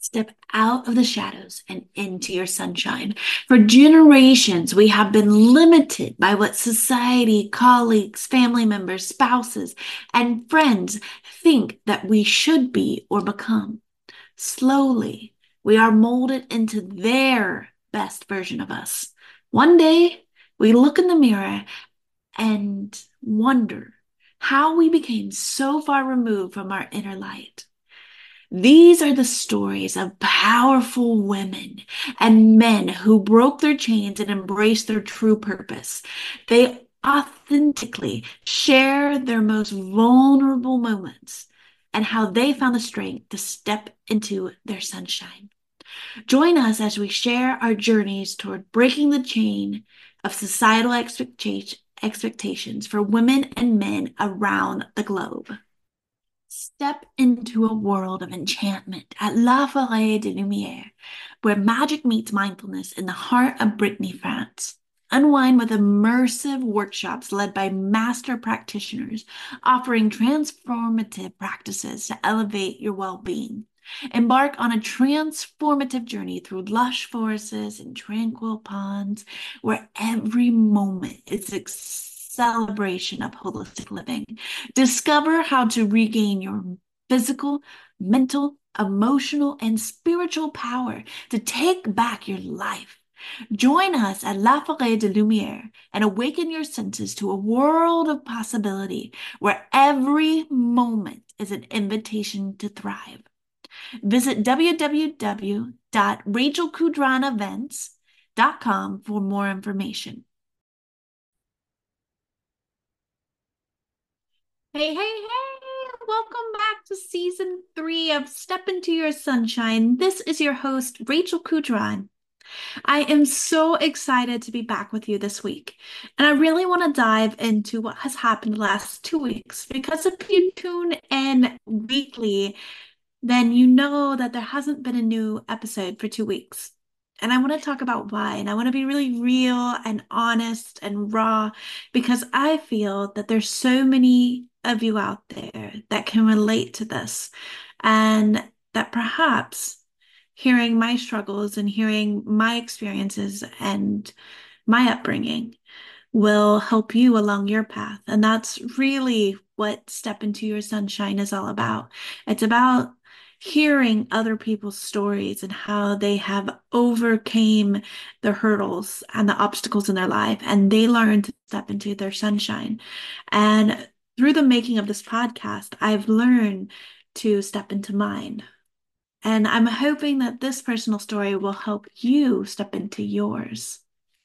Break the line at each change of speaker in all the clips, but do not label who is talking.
Step out of the shadows and into your sunshine. For generations, we have been limited by what society, colleagues, family members, spouses, and friends think that we should be or become. Slowly, we are molded into their best version of us. One day, we look in the mirror and wonder how we became so far removed from our inner light. These are the stories of powerful women and men who broke their chains and embraced their true purpose. They authentically share their most vulnerable moments and how they found the strength to step into their sunshine. Join us as we share our journeys toward breaking the chain of societal expectations for women and men around the globe. Step into a world of enchantment at La Forêt de Lumière, where magic meets mindfulness in the heart of Brittany, France. Unwind with immersive workshops led by master practitioners offering transformative practices to elevate your well being. Embark on a transformative journey through lush forests and tranquil ponds, where every moment is a celebration of holistic living. Discover how to regain your physical, mental, emotional, and spiritual power to take back your life. Join us at La Forêt de Lumière and awaken your senses to a world of possibility where every moment is an invitation to thrive. Visit www.rachelkudranevents.com for more information. Hey, hey, hey! Welcome back to season 3 of Step Into Your Sunshine. This is your host, Rachel Kudran. I am so excited to be back with you this week. And I really want to dive into what has happened the last 2 weeks because if you tune in weekly, then you know that there hasn't been a new episode for 2 weeks. And I want to talk about why. And I want to be really real and honest and raw because I feel that there's so many of you out there that can relate to this. And that perhaps hearing my struggles and hearing my experiences and my upbringing will help you along your path. And that's really what Step Into Your Sunshine is all about. It's about hearing other people's stories and how they have overcame the hurdles and the obstacles in their life and they learn to step into their sunshine. And through the making of this podcast, I've learned to step into mine. And I'm hoping that this personal story will help you step into yours.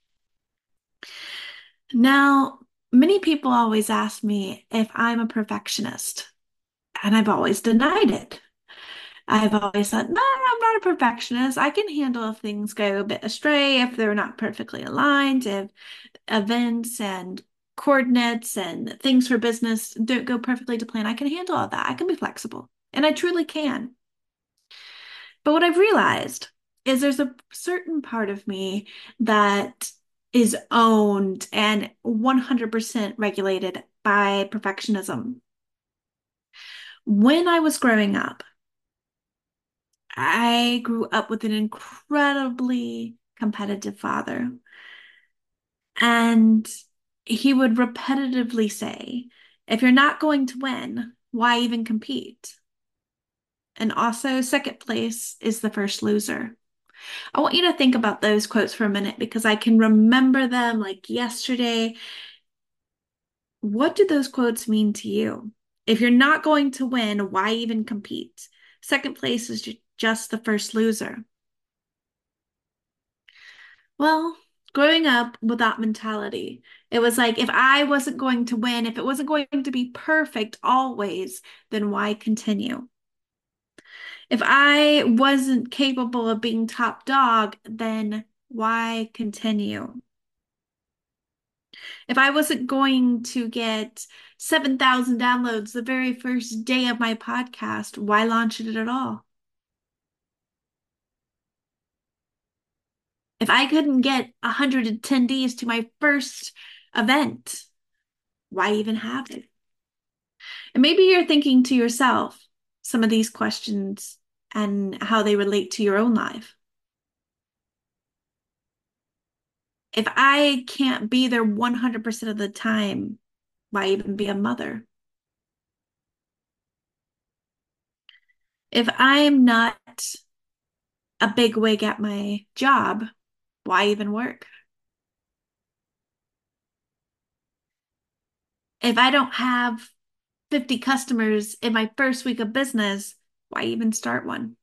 Now, many people always ask me if I'm a perfectionist, and I've always denied it. I've always thought, no, I'm not a perfectionist. I can handle if things go a bit astray, if they're not perfectly aligned, if events and coordinates and things for business don't go perfectly to plan. I can handle all that. I can be flexible, and I truly can. But what I've realized is there's a certain part of me that is owned and 100% regulated by perfectionism. When I was growing up, I grew up with an incredibly competitive father. And he would repetitively say, if you're not going to win, why even compete? And also, second place is the first loser. I want you to think about those quotes for a minute because I can remember them like yesterday. What do those quotes mean to you? If you're not going to win, why even compete? Second place is just the first loser. Well, growing up with that mentality, it was like if I wasn't going to win, if it wasn't going to be perfect always, then why continue? If I wasn't capable of being top dog, then why continue? If I wasn't going to get 7,000 downloads the very first day of my podcast, why launch it at all? If I couldn't get 100 attendees to my first event, why even have it? And maybe you're thinking to yourself some of these questions and how they relate to your own life. If I can't be there 100% of the time, why even be a mother? If I'm not a big wig at my job, why even work? If I don't have 50 customers in my first week of business, why even start one?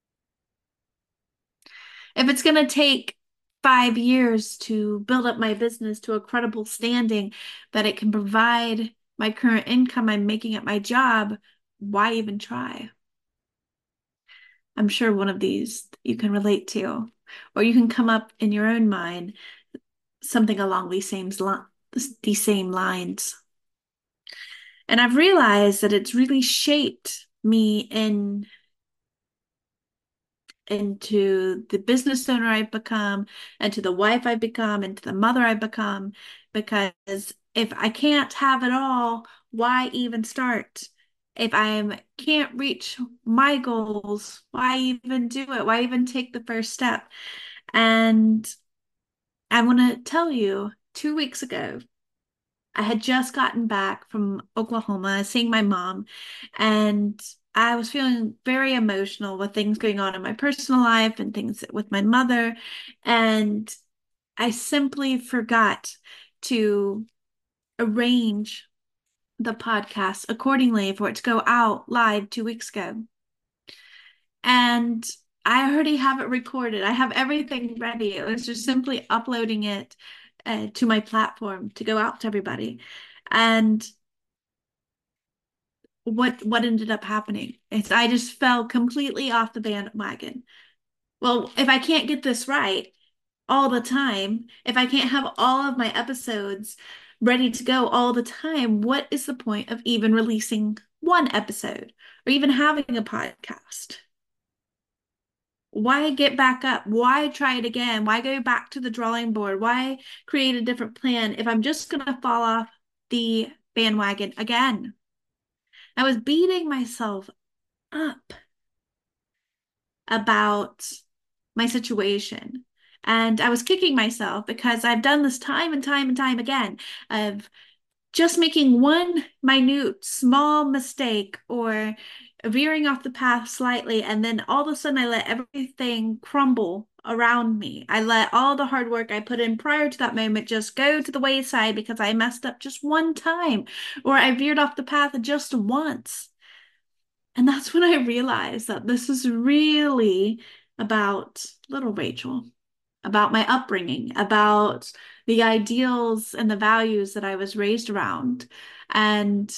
If it's going to take 5 years to build up my business to a credible standing that it can provide my current income I'm making at my job, why even try? I'm sure one of these you can relate to, or you can come up in your own mind something along these same lines. And I've realized that it's really shaped me into the business owner I've become, and to the wife I've become, and to the mother I've become. Because if I can't have it all, why even start? If I can't reach my goals, why even do it? Why even take the first step? And I want to tell you, 2 weeks ago, I had just gotten back from Oklahoma, seeing my mom, and I was feeling very emotional with things going on in my personal life and things with my mother. And I simply forgot to arrange the podcast accordingly for it to go out live 2 weeks ago. And I already have it recorded. I have everything ready. It was just simply uploading it to my platform to go out to everybody. And what ended up happening is I just fell completely off the bandwagon. Well, if I can't get this right all the time, if I can't have all of my episodes ready to go all the time, what is the point of even releasing one episode or even having a podcast? Why get back up? Why try it again? Why go back to the drawing board? Why create a different plan if I'm just going to fall off the bandwagon again? I was beating myself up about my situation. And I was kicking myself because I've done this time and time and time again of just making one minute small mistake or veering off the path slightly, and then all of a sudden I let everything crumble around me. I let all the hard work I put in prior to that moment just go to the wayside because I messed up just one time, or I veered off the path just once. And that's when I realized that this is really about little Rachel, about my upbringing, about the ideals and the values that I was raised around. And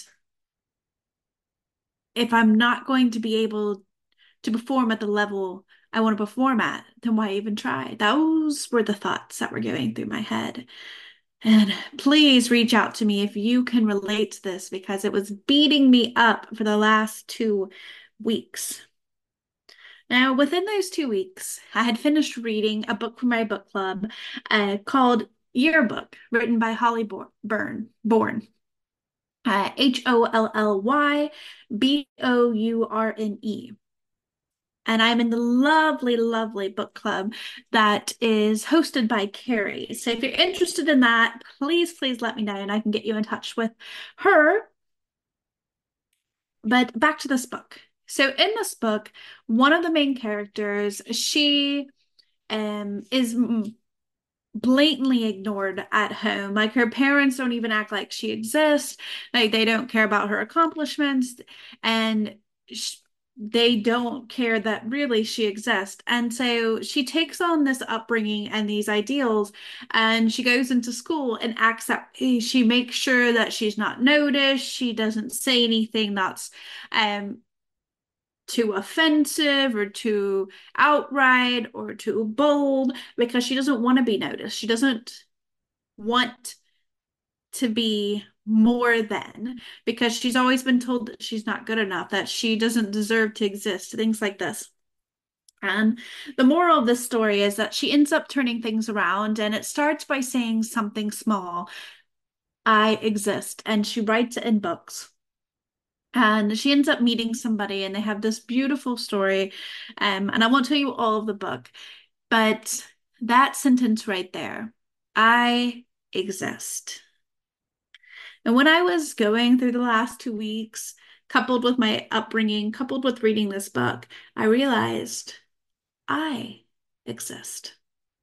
if I'm not going to be able to perform at the level I want to perform at, then why even try? Those were the thoughts that were going through my head. And please reach out to me if you can relate to this because it was beating me up for the last 2 weeks. Now, within those 2 weeks, I had finished reading a book from my book club called Yearbook, written by Holly Bourne, Hollybyourne. And I'm in the lovely, lovely book club that is hosted by Carrie. So if you're interested in that, please, please let me know and I can get you in touch with her. But back to this book. So in this book, one of the main characters, she is blatantly ignored at home. Like her parents don't even act like she exists. Like they don't care about her accomplishments, and they don't care that really she exists. And so she takes on this upbringing and these ideals, and she goes into school and acts that she makes sure that she's not noticed. She doesn't say anything that's um too offensive or too outright or too bold because she doesn't want to be noticed. She doesn't want to be more than because she's always been told that she's not good enough, that she doesn't deserve to exist, things like this. And the moral of this story is that she ends up turning things around, and it starts by saying something small: I exist. And she writes it in books. And she ends up meeting somebody, and they have this beautiful story. And I won't tell you all of the book, but that sentence right there, I exist. And when I was going through the last 2 weeks, coupled with my upbringing, coupled with reading this book, I realized I exist.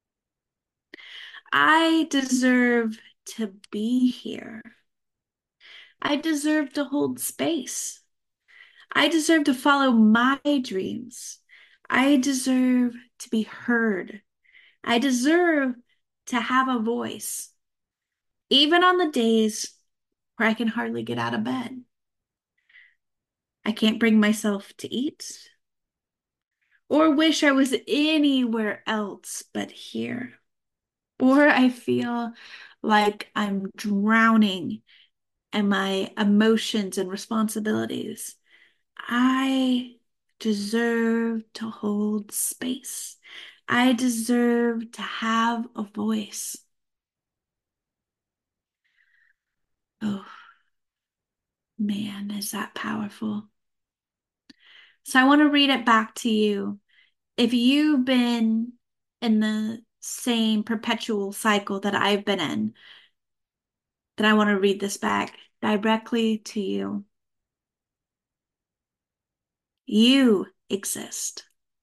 I deserve to be here. I deserve to hold space. I deserve to follow my dreams. I deserve to be heard. I deserve to have a voice, even on the days where I can hardly get out of bed. I can't bring myself to eat or wish I was anywhere else but here. Or I feel like I'm drowning in my emotions and responsibilities. I deserve to hold space. I deserve to have a voice. Oh, man, is that powerful? So I want to read it back to you. If you've been in the same perpetual cycle that I've been in, then I want to read this back directly to you. You exist.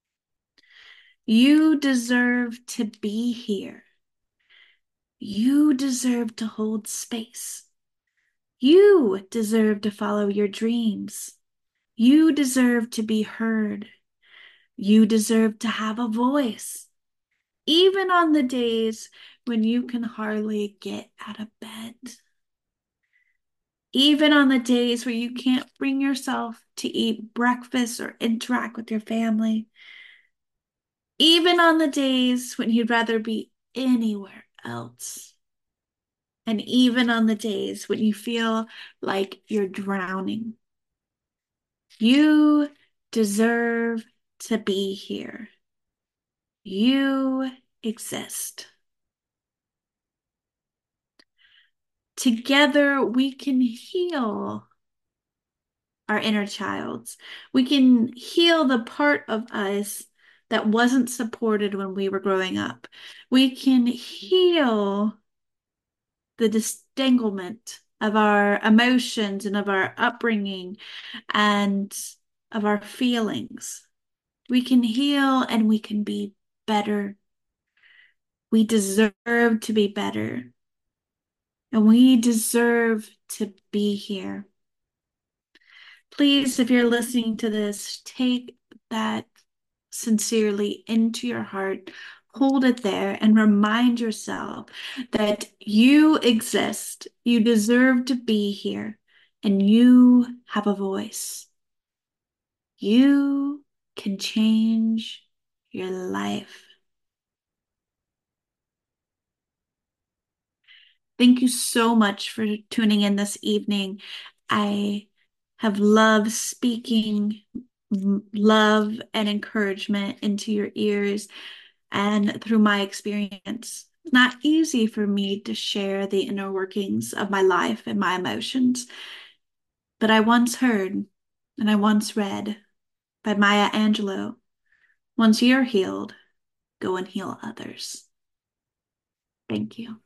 You deserve to be here. You deserve to hold space. You deserve to follow your dreams. You deserve to be heard. You deserve to have a voice, even on the days when you can hardly get out of bed. Even on the days where you can't bring yourself to eat breakfast or interact with your family. Even on the days when you'd rather be anywhere else. And even on the days when you feel like you're drowning. You deserve to be here. You exist. Together, we can heal our inner childs. We can heal the part of us that wasn't supported when we were growing up. We can heal the disentanglement of our emotions and of our upbringing and of our feelings. We can heal and we can be better. We deserve to be better. And we deserve to be here. Please, if you're listening to this, take that sincerely into your heart. Hold it there and remind yourself that you exist. You deserve to be here and you have a voice. You can change your life. Thank you so much for tuning in this evening. I have loved speaking love and encouragement into your ears and through my experience. It's not easy for me to share the inner workings of my life and my emotions, but I once heard and I once read by Maya Angelou, once you're healed, go and heal others. Thank you.